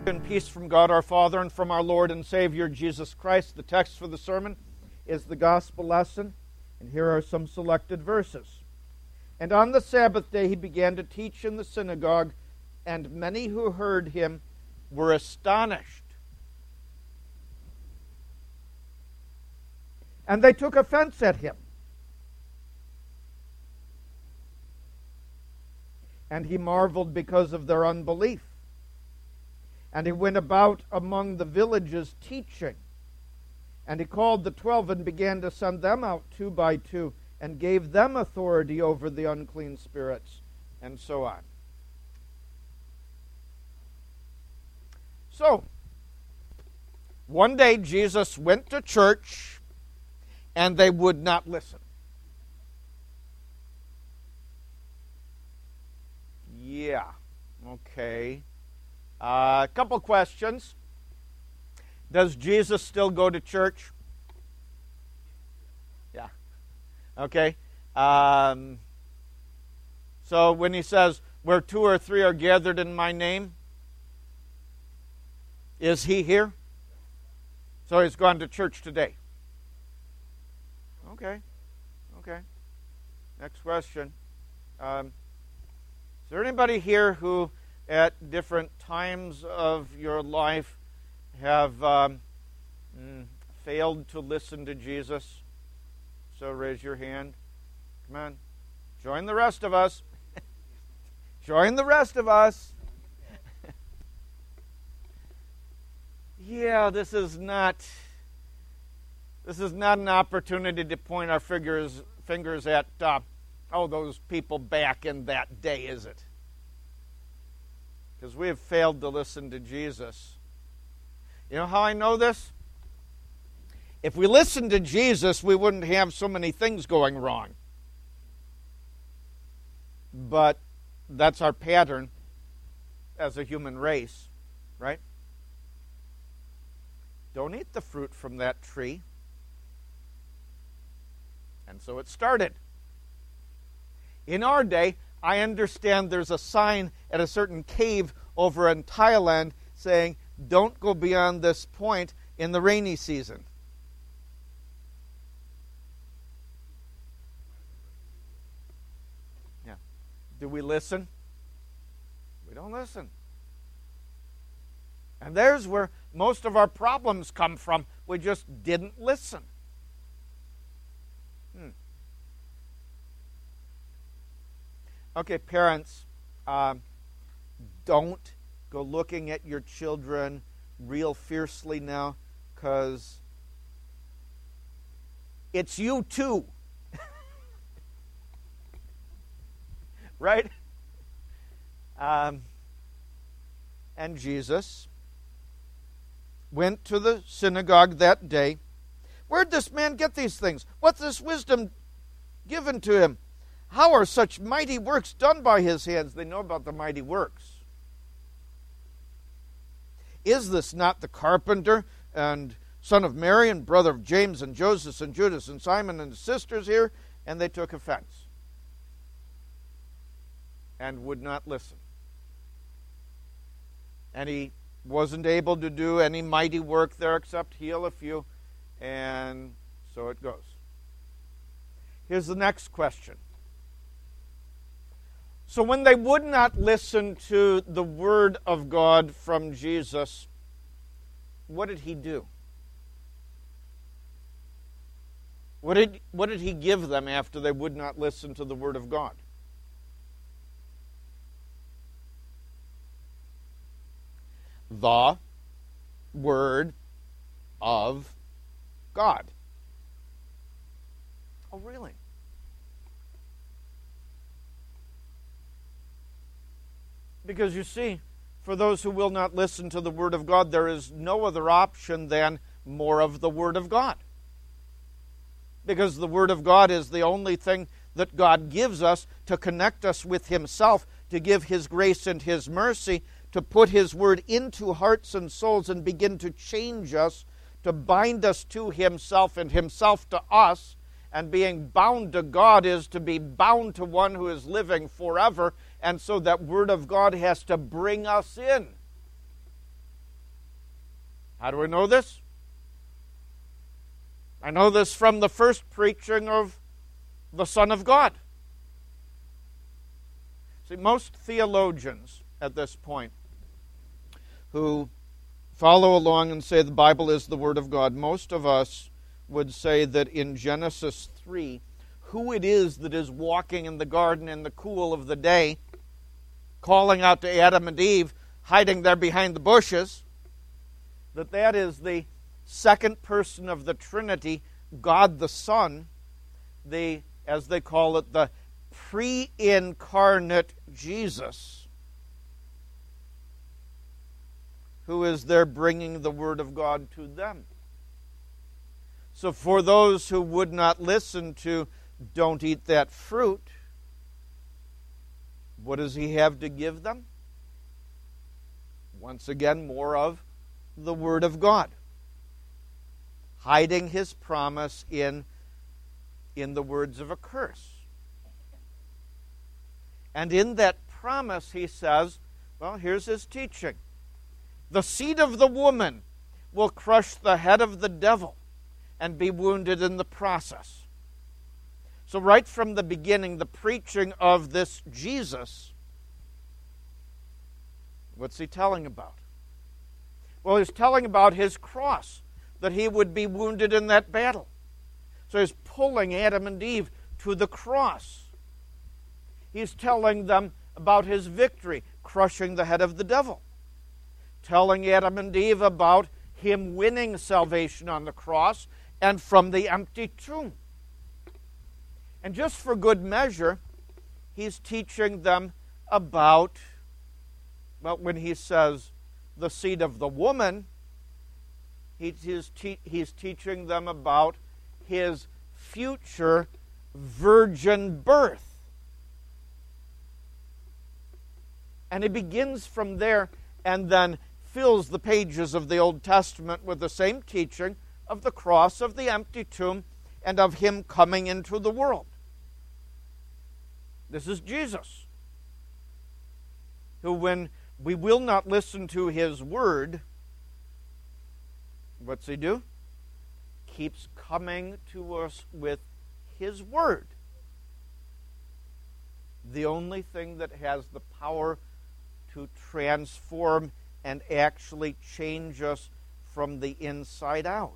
And peace from God our Father and from our Lord and Savior Jesus Christ. The text for the sermon is the gospel lesson, and here are some selected verses. And on the Sabbath day he began to teach in the synagogue, and many who heard him were astonished. And they took offense at him. And he marveled because of their unbelief. And he went about among the villages teaching. And he called the 12 and began to send them out 2 by 2, and gave them authority over the unclean spirits, and so on. So, one day Jesus went to church, and they would not listen. Yeah, okay. A couple questions. Does Jesus still go to church? Yeah. Okay. So when he says, where 2 or 3 are gathered in my name, is he here? So he's gone to church today. Okay. Next question. Is there anybody here who at different times of your life have failed to listen to Jesus? So raise your hand. Come on. Join the rest of us. Join the rest of us. Yeah, this is not an opportunity to point our fingers at those people back in that day, is it? Because we have failed to listen to Jesus. You know how I know this? If we listened to Jesus, we wouldn't have so many things going wrong. But that's our pattern as a human race, right? Don't eat the fruit from that tree. And so it started. In our day, I understand there's a sign at a certain cave over in Thailand saying, don't go beyond this point in the rainy season. Yeah. Do we listen? We don't listen. And there's where most of our problems come from. We just didn't listen. Okay, parents, don't go looking at your children real fiercely now, because it's you too. Right? And Jesus went to the synagogue that day. Where'd this man get these things? What's this wisdom given to him? How are such mighty works done by his hands? They know about the mighty works. Is this not the carpenter and son of Mary and brother of James and Joseph and Judas and Simon and his sisters here? And they took offense and would not listen. And he wasn't able to do any mighty work there except heal a few. And so it goes. Here's the next question. So when they would not listen to the word of God from Jesus, what did he do? What did he give them after they would not listen to the word of God? The word of God. Oh, really? Because you see, for those who will not listen to the Word of God, there is no other option than more of the Word of God. Because the Word of God is the only thing that God gives us to connect us with Himself, to give His grace and His mercy, to put His Word into hearts and souls and begin to change us, to bind us to Himself and Himself to us. And being bound to God is to be bound to one who is living forever. And so that Word of God has to bring us in. How do I know this? I know this from the first preaching of the Son of God. See, most theologians at this point who follow along and say the Bible is the Word of God, most of us would say that in Genesis 3, who it is that is walking in the garden in the cool of the day, calling out to Adam and Eve, hiding there behind the bushes, that is the second person of the Trinity, God the Son, as they call it, the pre-incarnate Jesus, who is there bringing the Word of God to them. So for those who would not listen to don't eat that fruit, what does he have to give them? Once again, more of the Word of God, hiding his promise in the words of a curse. And in that promise, he says, well, here's his teaching. The seed of the woman will crush the head of the devil and be wounded in the process. So right from the beginning, the preaching of this Jesus, what's he telling about? Well, he's telling about his cross, that he would be wounded in that battle. So he's pulling Adam and Eve to the cross. He's telling them about his victory, crushing the head of the devil. Telling Adam and Eve about him winning salvation on the cross and from the empty tomb. And just for good measure, he's teaching them about, well, when he says the seed of the woman, he's teaching them about his future virgin birth. And he begins from there and then fills the pages of the Old Testament with the same teaching of the cross, of the empty tomb, and of him coming into the world. This is Jesus, who, when we will not listen to his word, what's he do? Keeps coming to us with his word. The only thing that has the power to transform and actually change us from the inside out.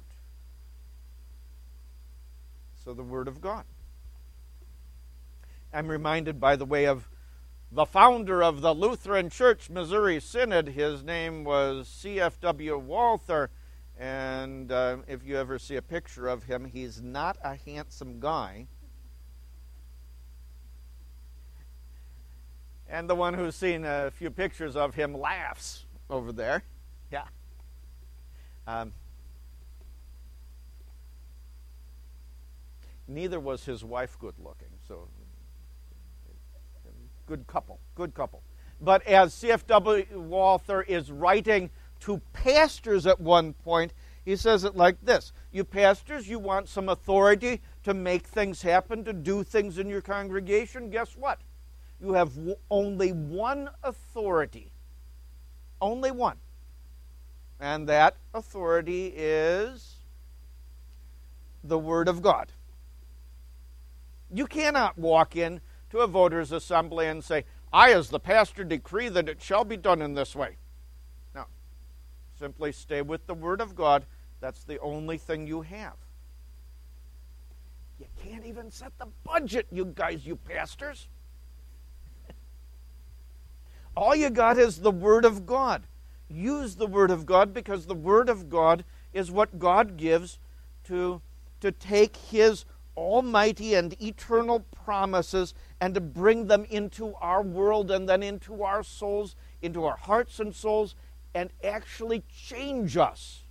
So the Word of God. I'm reminded, by the way, of the founder of the Lutheran Church Missouri Synod. His name was C.F.W. Walther, and if you ever see a picture of him, he's not a handsome guy. And the one who's seen a few pictures of him laughs over there. Yeah. Neither was his wife good looking, so good couple. But as C.F.W. Walther is writing to pastors at one point, he says it like this: you pastors, you want some authority to make things happen, to do things in your congregation? Guess what? You have only one authority. Only one. And that authority is the Word of God. You cannot walk in to a voters' assembly and say, I, as the pastor, decree that it shall be done in this way. No. Simply stay with the Word of God. That's the only thing you have. You can't even set the budget, you guys, you pastors. All you got is the Word of God. Use the Word of God, because the Word of God is what God gives to take his almighty and eternal promises and to bring them into our world and then into our souls, into our hearts and souls, and actually change us.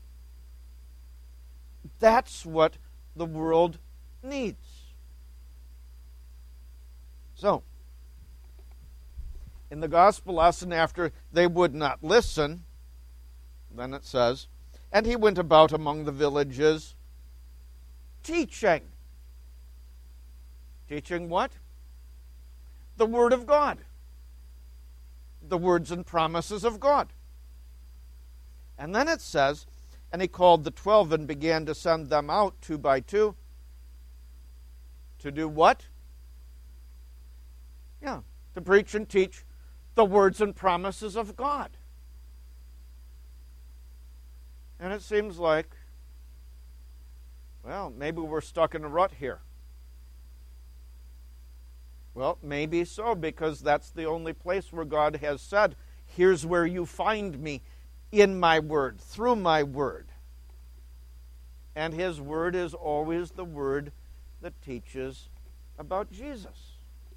That's what the world needs. So, in the gospel lesson, after they would not listen, then it says, and he went about among the villages teaching. Teaching what? The Word of God. The words and promises of God. And then it says, And he called the 12 and began to send them out 2 by 2. To do what? Yeah, to preach and teach the words and promises of God. And it seems like, well, maybe we're stuck in a rut here. Well, maybe so, because that's the only place where God has said, here's where you find me, in my word, through my word. And his word is always the word that teaches about Jesus.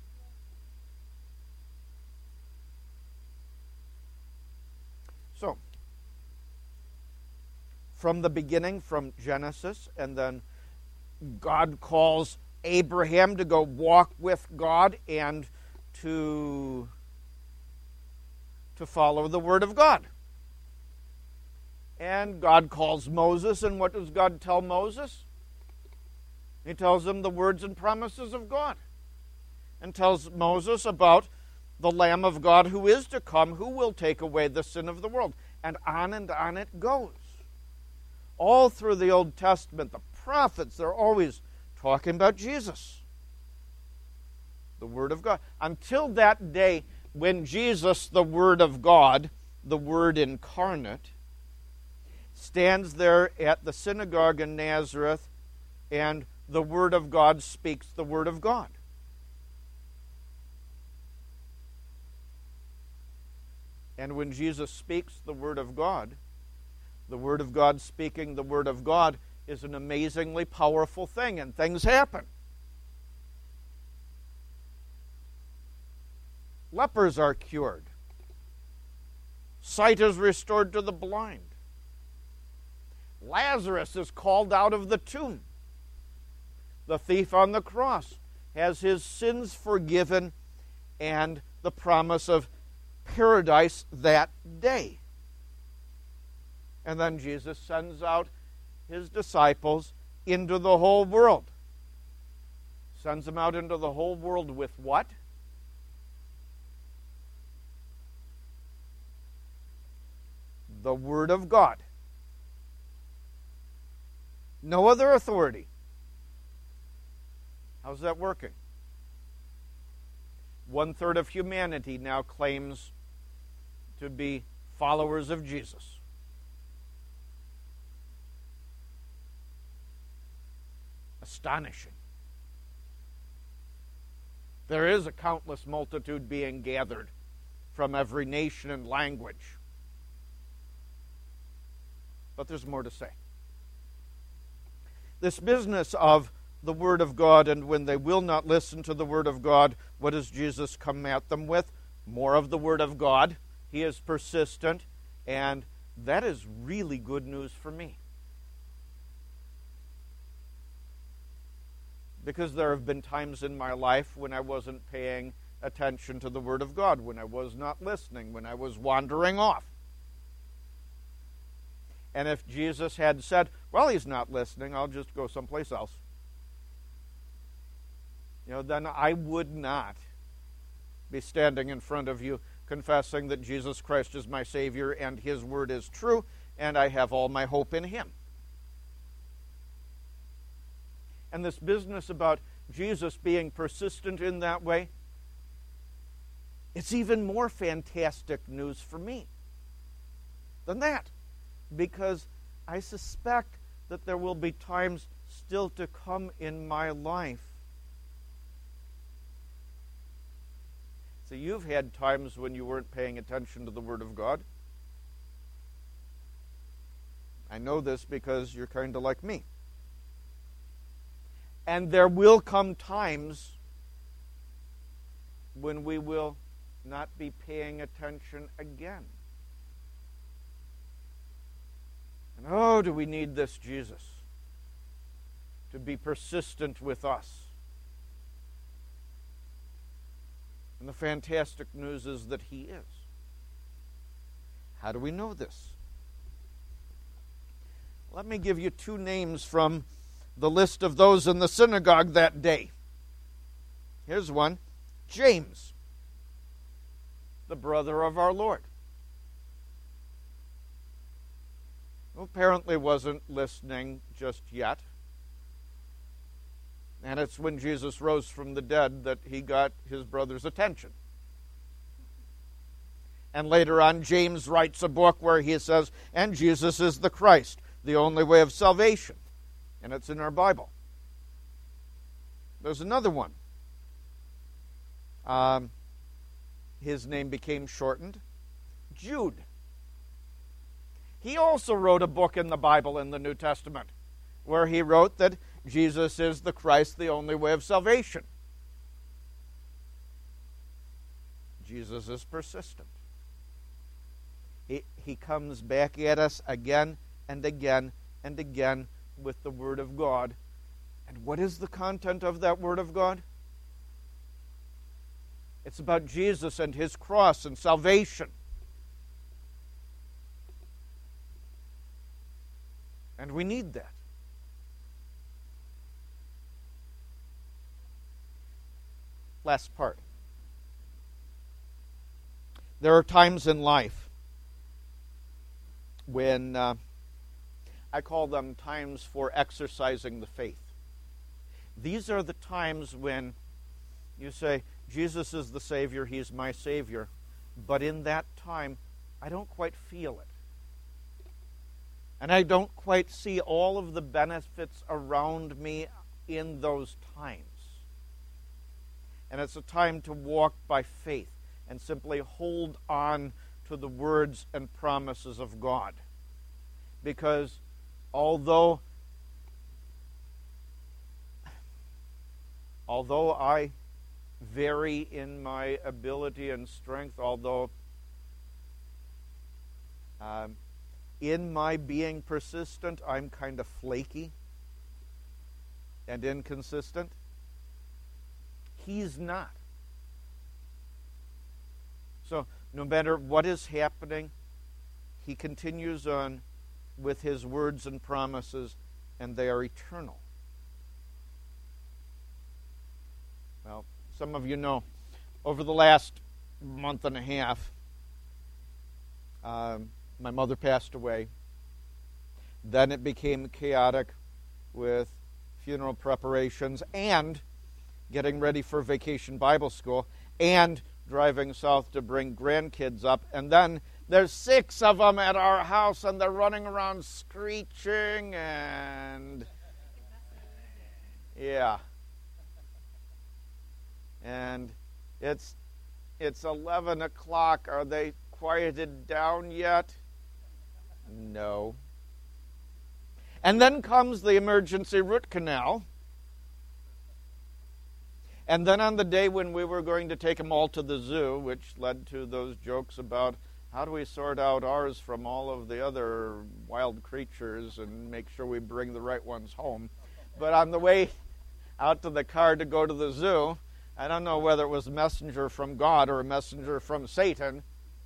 So, from the beginning, from Genesis, and then God calls Abraham to go walk with God and to follow the word of God. And God calls Moses, and what does God tell Moses? He tells him the words and promises of God, and tells Moses about the Lamb of God who is to come, who will take away the sin of the world. And on it goes. All through the Old Testament, the prophets, they're always talking about Jesus, the Word of God. Until that day when Jesus, the Word of God, the Word incarnate, stands there at the synagogue in Nazareth, and the Word of God speaks the Word of God. And when Jesus speaks the Word of God speaking the Word of God is an amazingly powerful thing, and things happen. Lepers are cured. Sight is restored to the blind. Lazarus is called out of the tomb. The thief on the cross has his sins forgiven and the promise of paradise that day. And then Jesus sends out his disciples into the whole world. Sends them out into the whole world with what? The Word of God. No other authority. How's that working? 1/3 of humanity now claims to be followers of Jesus. Astonishing. There is a countless multitude being gathered from every nation and language. But there's more to say. This business of the Word of God, and when they will not listen to the Word of God, what does Jesus come at them with? More of the Word of God. He is persistent, and that is really good news for me. Because there have been times in my life when I wasn't paying attention to the Word of God, when I was not listening, when I was wandering off. And if Jesus had said, well, he's not listening, I'll just go someplace else, then I would not be standing in front of you confessing that Jesus Christ is my Savior and his word is true, and I have all my hope in him. And this business about Jesus being persistent in that way, it's even more fantastic news for me than that. Because I suspect that there will be times still to come in my life. So you've had times when you weren't paying attention to the Word of God. I know this because you're kind of like me. And there will come times when we will not be paying attention again. And oh, do we need this Jesus to be persistent with us. And the fantastic news is that he is. How do we know this? Let me give you two names from the list of those in the synagogue that day. Here's one, James, the brother of our Lord. apparently wasn't listening just yet. And it's when Jesus rose from the dead that he got his brother's attention. And later on, James writes a book where he says, and Jesus is the Christ, the only way of salvation. And it's in our Bible. There's another one. His name became shortened, Jude. He also wrote a book in the Bible in the New Testament where he wrote that Jesus is the Christ, the only way of salvation. Jesus is persistent. He comes back at us again and again and again with the Word of God. And what is the content of that Word of God? It's about Jesus and His cross and salvation. And we need that. Last part. There are times in life when I call them times for exercising the faith. These are the times when you say, Jesus is the Savior, He's my Savior, but in that time, I don't quite feel it. And I don't quite see all of the benefits around me in those times. And it's a time to walk by faith and simply hold on to the words and promises of God. Because although I vary in my ability and strength, although in my being persistent, I'm kind of flaky and inconsistent, He's not. So no matter what is happening, He continues on with His words and promises, and they are eternal. Well, some of you know, over the last month and a half, my mother passed away. Then it became chaotic with funeral preparations and getting ready for vacation Bible school and driving south to bring grandkids up. And then there's 6 of them at our house, and they're running around screeching and... yeah. And it's 11 o'clock. Are they quieted down yet? No. And then comes the emergency root canal. And then on the day when we were going to take them all to the zoo, which led to those jokes about how do we sort out ours from all of the other wild creatures and make sure we bring the right ones home. But on the way out to the car to go to the zoo, I don't know whether it was a messenger from God or a messenger from Satan.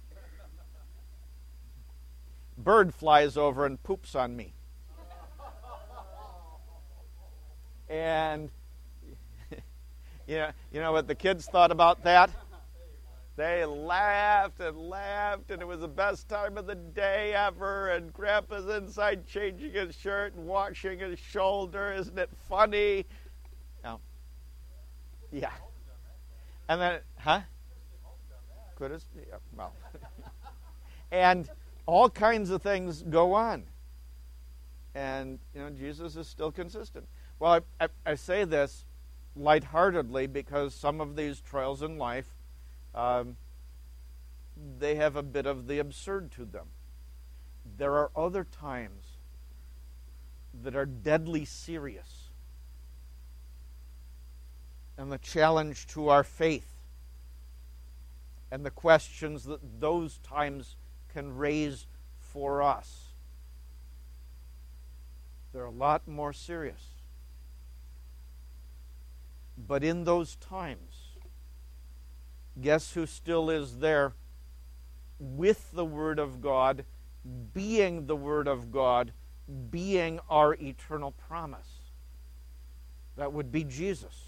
Bird flies over and poops on me. And you know what the kids thought about that? They laughed, and it was the best time of the day ever, and Grandpa's inside changing his shirt and washing his shoulder. Isn't it funny? No. Yeah. And then, Could it? Yeah, well. And all kinds of things go on. And, Jesus is still consistent. Well, I say this lightheartedly because some of these trials in life, they have a bit of the absurd to them. There are other times that are deadly serious. And the challenge to our faith and the questions that those times can raise for us, they're a lot more serious. But in those times, guess who still is there with the Word of God, being the Word of God, being our eternal promise? That would be Jesus.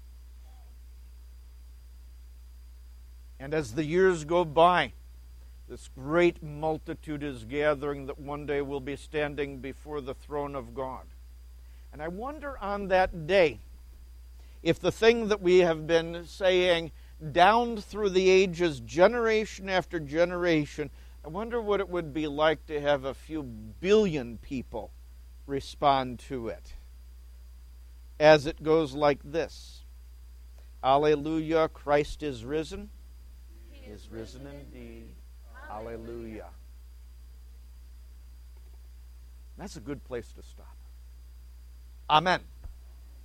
And as the years go by, This great multitude is gathering that one day will be standing before the throne of God. And I wonder on that day if the thing that we have been saying down through the ages, generation after generation, I wonder what it would be like to have a few billion people respond to it. As it goes like this: Alleluia, Christ is risen. He is risen indeed. Alleluia. That's a good place to stop. Amen.